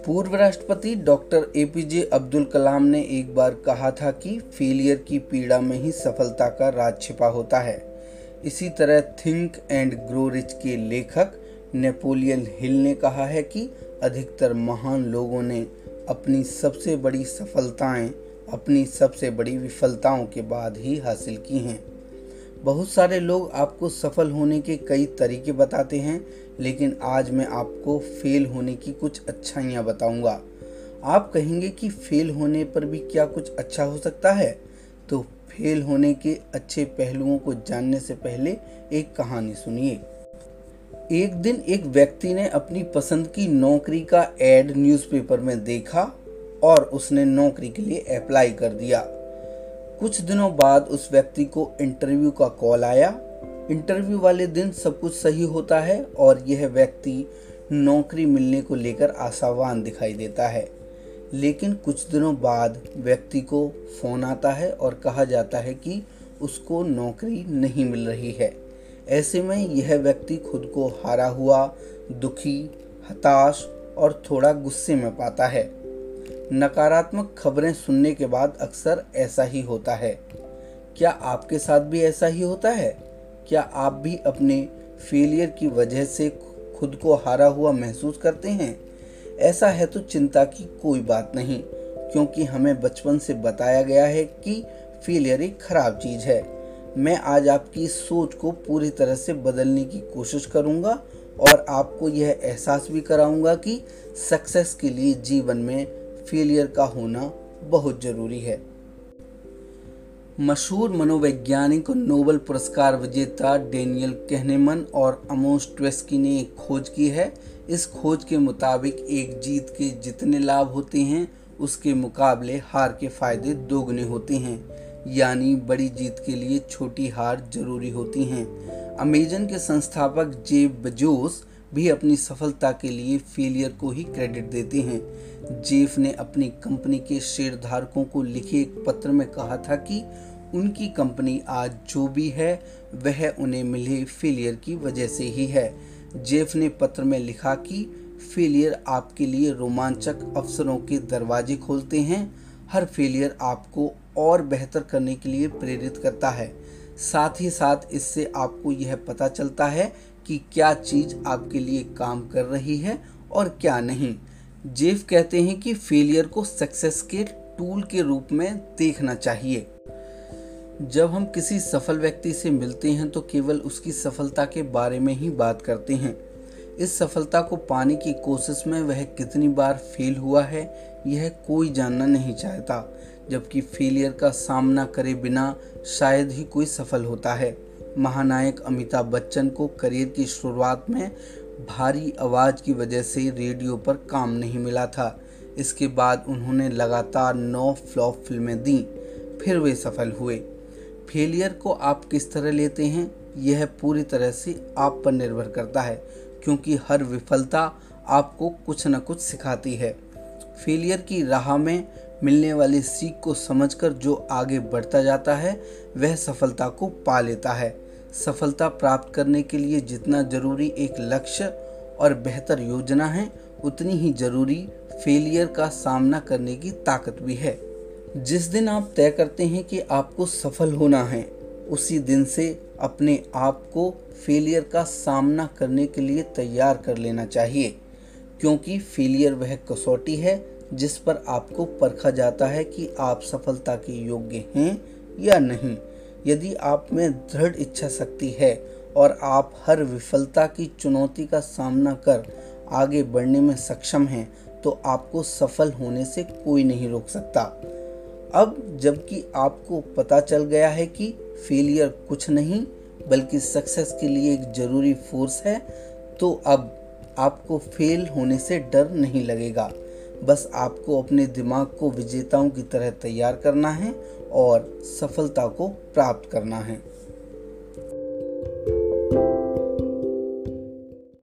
पूर्व राष्ट्रपति doctor APJ Abdul Kalam ने एक बार कहा था कि फेलियर की पीड़ा में ही सफलता का राज छिपा होता है। इसी तरह थिंक एंड ग्रो रिच के लेखक नेपोलियन हिल ने कहा है कि अधिकतर महान लोगों ने अपनी सबसे बड़ी सफलताएं अपनी सबसे बड़ी विफलताओं के बाद ही हासिल की हैं। बहुत सारे लोग आपको सफल होने के कई तरीके बताते हैं, लेकिन आज मैं आपको फेल होने की कुछ अच्छाइयाँ बताऊंगा। आप कहेंगे कि फेल होने पर भी क्या कुछ अच्छा हो सकता है? तो फेल होने के अच्छे पहलुओं को जानने से पहले एक कहानी सुनिए। एक दिन एक व्यक्ति ने अपनी पसंद की नौकरी का एड न्यूज़पेपर में देखा और उसने नौकरी के लिए अप्लाई कर दिया। कुछ दिनों बाद उस व्यक्ति को इंटरव्यू का कॉल आया। इंटरव्यू वाले दिन सब कुछ सही होता है और यह व्यक्ति नौकरी मिलने को लेकर आशावान दिखाई देता है। लेकिन कुछ दिनों बाद व्यक्ति को फ़ोन आता है और कहा जाता है कि उसको नौकरी नहीं मिल रही है। ऐसे में यह व्यक्ति खुद को हारा हुआ, दुखी, हताश और थोड़ा गुस्से में पाता है। नकारात्मक खबरें सुनने के बाद अक्सर ऐसा ही होता है। क्या आपके साथ भी ऐसा ही होता है? क्या आप भी अपने फेलियर की वजह से खुद को हारा हुआ महसूस करते हैं? ऐसा है तो चिंता की कोई बात नहीं, क्योंकि हमें बचपन से बताया गया है कि फेलियर एक खराब चीज़ है। मैं आज आपकी सोच को पूरी तरह से बदलने की कोशिश करूंगा और आपको यह एहसास भी कराऊंगा कि सक्सेस के लिए जीवन में फेलियर का होना बहुत ज़रूरी है। मशहूर मनोवैज्ञानिक और नोबेल पुरस्कार विजेता डेनियल कहनेमन और अमोस ट्वेस्की ने एक खोज की है। इस खोज के मुताबिक एक जीत के जितने लाभ होते हैं उसके मुकाबले हार के फायदे दोगुने होते हैं। यानी बड़ी जीत के लिए छोटी हार जरूरी होती हैं। अमेजन के संस्थापक जेफ बेजोस भी अपनी सफलता के लिए फेलियर को ही क्रेडिट देते हैं। जेफ ने अपनी कंपनी के शेयरधारकों को लिखे एक पत्र में कहा था कि उनकी कंपनी आज जो भी है वह उन्हें मिले फेलियर की वजह से ही है। जेफ ने पत्र में लिखा कि फेलियर आपके लिए रोमांचक अवसरों के दरवाजे खोलते हैं। हर फेलियर आपको और बेहतर करने के लिए प्रेरित करता है। साथ ही साथ इससे आपको यह पता चलता है कि क्या चीज़ आपके लिए काम कर रही है और क्या नहीं। जेफ कहते हैं कि फेलियर को सक्सेस के टूल के रूप में देखना चाहिए। जब हम किसी सफल व्यक्ति से मिलते हैं तो केवल उसकी सफलता के बारे में ही बात करते हैं। इस सफलता को पाने की कोशिश में वह कितनी बार फेल हुआ है यह कोई जानना नहीं चाहता, जबकि फेलियर का सामना करे बिना शायद ही कोई सफल होता है। महानायक अमिताभ बच्चन को करियर की शुरुआत में भारी आवाज़ की वजह से रेडियो पर काम नहीं मिला था। इसके बाद उन्होंने लगातार 9 फ्लॉप फिल्में दी, फिर वे सफल हुए। फेलियर को आप किस तरह लेते हैं यह पूरी तरह से आप पर निर्भर करता है, क्योंकि हर विफलता आपको कुछ न कुछ सिखाती है। फेलियर की राह में मिलने वाली सीख को समझकर जो आगे बढ़ता जाता है वह सफलता को पा लेता है। सफलता प्राप्त करने के लिए जितना जरूरी एक लक्ष्य और बेहतर योजना है, उतनी ही जरूरी फेलियर का सामना करने की ताकत भी है। जिस दिन आप तय करते हैं कि आपको सफल होना है, उसी दिन से अपने आप को फेलियर का सामना करने के लिए तैयार कर लेना चाहिए, क्योंकि फेलियर वह कसौटी है जिस पर आपको परखा जाता है कि आप सफलता के योग्य हैं या नहीं। यदि आप में दृढ़ इच्छा शक्ति है और आप हर विफलता की चुनौती का सामना कर आगे बढ़ने में सक्षम हैं, तो आपको सफल होने से कोई नहीं रोक सकता। अब जबकि आपको पता चल गया है कि फेलियर कुछ नहीं बल्कि सक्सेस के लिए एक ज़रूरी फोर्स है, तो अब आपको फेल होने से डर नहीं लगेगा। बस आपको अपने दिमाग को विजेताओं की तरह तैयार करना है और सफलता को प्राप्त करना है।